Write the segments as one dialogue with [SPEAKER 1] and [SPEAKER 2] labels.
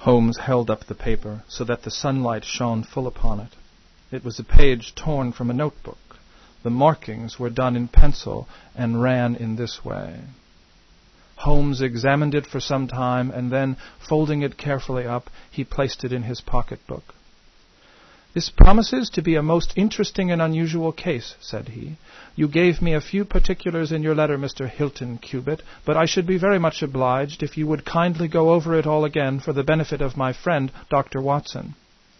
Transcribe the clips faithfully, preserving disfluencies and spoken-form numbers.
[SPEAKER 1] Holmes held up the paper so that the sunlight shone full upon it. It was a page torn from a notebook. The markings were done in pencil and ran in this way. Holmes examined it for some time, and then, folding it carefully up, he placed it in his pocketbook. "This promises to be a most interesting and unusual case," said he. "You gave me a few particulars in your letter, Mister Hilton Cubitt, but I should be very much obliged if you would kindly go over it all again for the benefit of my friend, Doctor Watson."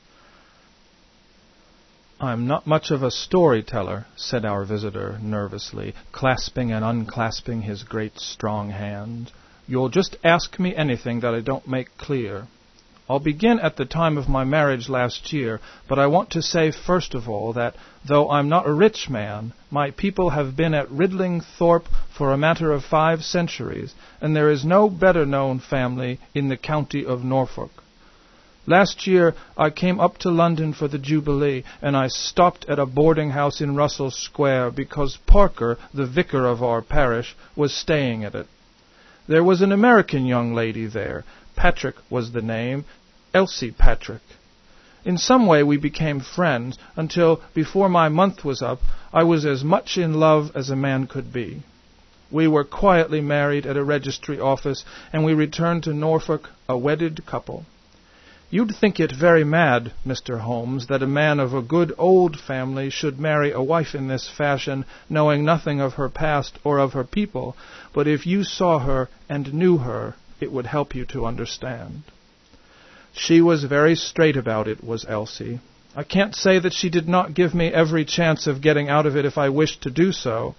[SPEAKER 1] "I'm not much of a storyteller," said our visitor nervously, clasping and unclasping his great strong hand. "You'll just ask me anything that I don't make clear. I'll begin at the time of my marriage last year, but I want to say first of all that, though I'm not a rich man, my people have been at Ridling Thorpe for a matter of five centuries, and there is no better-known family in the county of Norfolk. Last year I came up to London for the Jubilee, and I stopped at a boarding-house in Russell Square because Parker, the vicar of our parish, was staying at it. There was an American young lady there. Patrick was the name, Elsie Patrick. In some way we became friends, until, before my month was up, I was as much in love as a man could be. We were quietly married at a registry office, and we returned to Norfolk a wedded couple. You'd think it very mad, Mister Holmes, that a man of a good old family should marry a wife in this fashion, knowing nothing of her past or of her people, but if you saw her and knew her, it would help you to understand. She was very straight about it, was Elsie. I can't say that she did not give me every chance of getting out of it if I wished to do so.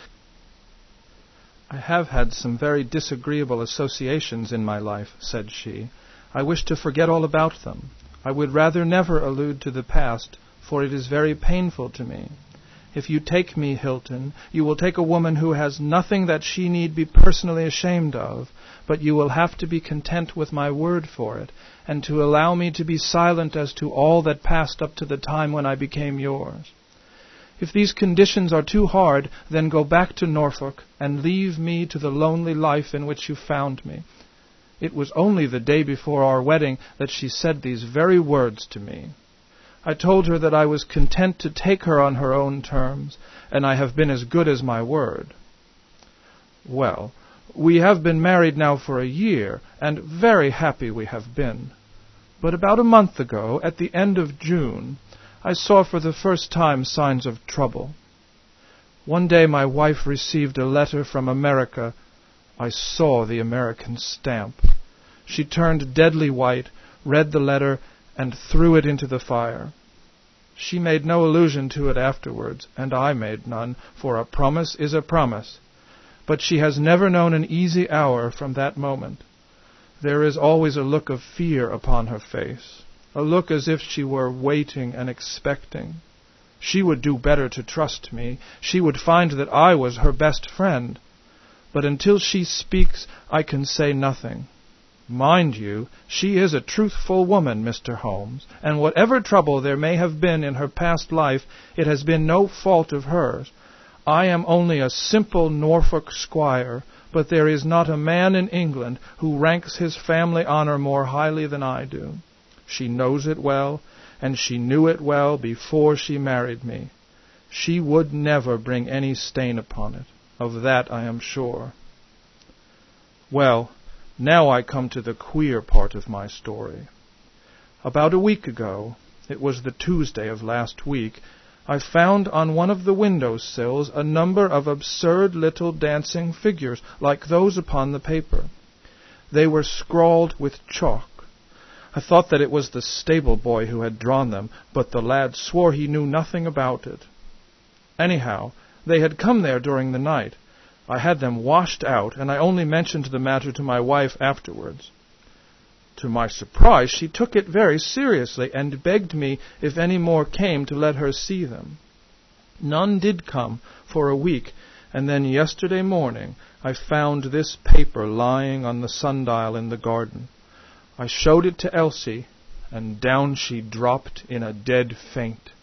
[SPEAKER 1] I have had some very disagreeable associations in my life, said she. I wish to forget all about them. I would rather never allude to the past, for it is very painful to me. If you take me, Hilton, you will take a woman who has nothing that she need be personally ashamed of, but you will have to be content with my word for it, and to allow me to be silent as to all that passed up to the time when I became yours. If these conditions are too hard, then go back to Norfolk and leave me to the lonely life in which you found me. It was only the day before our wedding that she said these very words to me. I told her that I was content to take her on her own terms, and I have been as good as my word. Well, we have been married now for a year, and very happy we have been. But about a month ago, at the end of June, I saw for the first time signs of trouble. One day my wife received a letter from America. I saw the American stamp. She turned deadly white, read the letter, and threw it into the fire. She made no allusion to it afterwards, and I made none, for a promise is a promise. But she has never known an easy hour from that moment. There is always a look of fear upon her face, a look as if she were waiting and expecting. She would do better to trust me. She would find that I was her best friend. But until she speaks, I can say nothing. Mind you, she is a truthful woman, Mister Holmes, and whatever trouble there may have been in her past life, it has been no fault of hers. I am only a simple Norfolk squire, but there is not a man in England who ranks his family honor more highly than I do. She knows it well, and she knew it well before she married me. She would never bring any stain upon it. Of that I am sure. Well, now I come to the queer part of my story. About a week ago, it was the Tuesday of last week, I found on one of the window sills a number of absurd little dancing figures, like those upon the paper. They were scrawled with chalk. I thought that it was the stable boy who had drawn them, but the lad swore he knew nothing about it. Anyhow, they had come there during the night. I had them washed out, and I only mentioned the matter to my wife afterwards. To my surprise, she took it very seriously, and begged me, if any more came, to let her see them. None did come for a week, and then yesterday morning I found this paper lying on the sundial in the garden. I showed it to Elsie, and down she dropped in a dead faint.